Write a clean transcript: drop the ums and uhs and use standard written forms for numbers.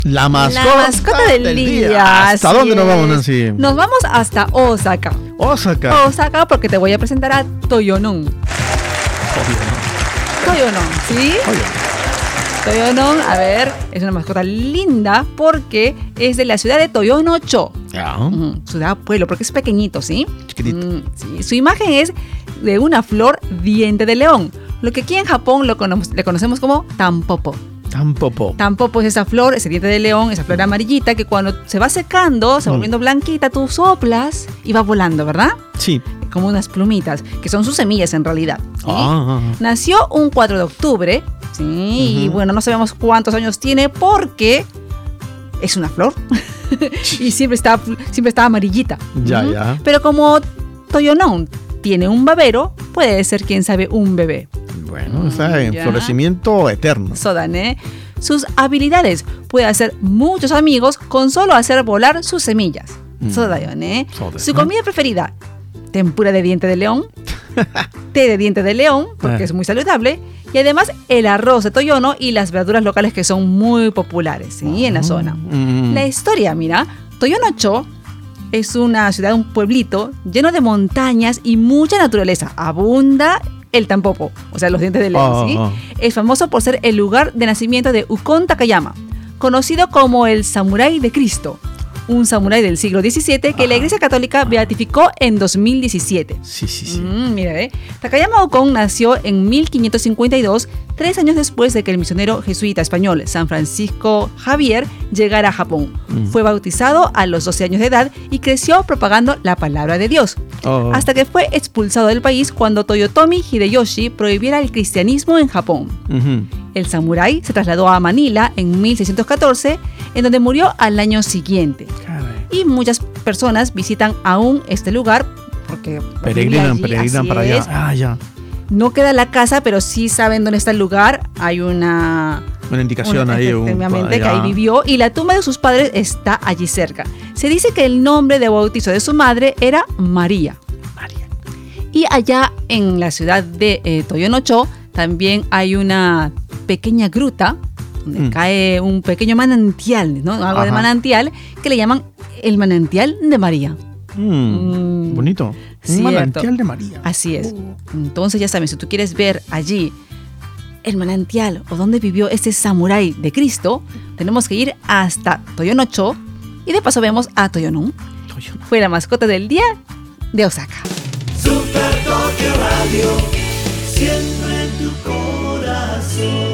La mascota del día. ¿Hasta dónde nos vamos, Nancy? Nos vamos hasta Osaka. Osaka, porque te voy a presentar a Toyonon. Toyonon, ¿sí? Toyonon, a ver, es una mascota linda porque es de la ciudad de Toyonocho. Ciudad-pueblo, porque es pequeñito, ¿sí? Chiquitito. Sí. Su imagen es de una flor diente de león, lo que aquí en Japón le conocemos como tampopo. Tampopo es esa flor, ese diente de león, esa flor amarillita que cuando se va secando, se va volviendo blanquita, tú soplas y va volando, ¿verdad? Sí. Como unas plumitas, que son sus semillas en realidad. ¿Sí? Nació un 4 de octubre, ¿sí? Y bueno, no sabemos cuántos años tiene porque es una flor y siempre está amarillita. Ya. Pero como Toyonon tiene un babero, puede ser, quién sabe, un bebé. Bueno, está en florecimiento eterno. Sodan, Sus habilidades: puede hacer muchos amigos con solo hacer volar sus semillas. Sodan, Su comida preferida: tempura de diente de león, té de diente de león, porque es muy saludable, y además el arroz de Toyono y las verduras locales que son muy populares, ¿sí? En la zona. La historia, mira, Toyonocho es una ciudad, un pueblito lleno de montañas y mucha naturaleza. Abunda el tampopo, o sea, los dientes de león, ¿sí? Es famoso por ser el lugar de nacimiento de Ukon Takayama, conocido como el samurái de Cristo, un samurái del siglo XVII que la Iglesia Católica beatificó en 2017. Sí. Mira, Takayama Ukon nació en 1552, 3 años después de que el misionero jesuita español San Francisco Javier llegara a Japón. Fue bautizado a los 12 años de edad y creció propagando la palabra de Dios, hasta que fue expulsado del país cuando Toyotomi Hideyoshi prohibiera el cristianismo en Japón. El samurái se trasladó a Manila en 1614, en donde murió al año siguiente. Caray. Y muchas personas visitan aún este lugar porque peregrinan para allá. Ya. No queda la casa, pero sí saben dónde está el lugar. Hay una indicación ahí. Efectivamente, que ahí vivió, y la tumba de sus padres está allí cerca. Se dice que el nombre de bautizo de su madre era María. Y allá en la ciudad de Toyonocho también hay una pequeña gruta donde cae un pequeño manantial, ¿no? Agua de manantial, que le llaman el manantial de María. Bonito. Un manantial de María. Así es. Entonces ya saben, si tú quieres ver allí el manantial o dónde vivió este samurái de Cristo, tenemos que ir hasta Toyonocho y de paso vemos a Toyonon. Fue la mascota del día de Osaka. Super Tokio Radio, siempre en tu corazón.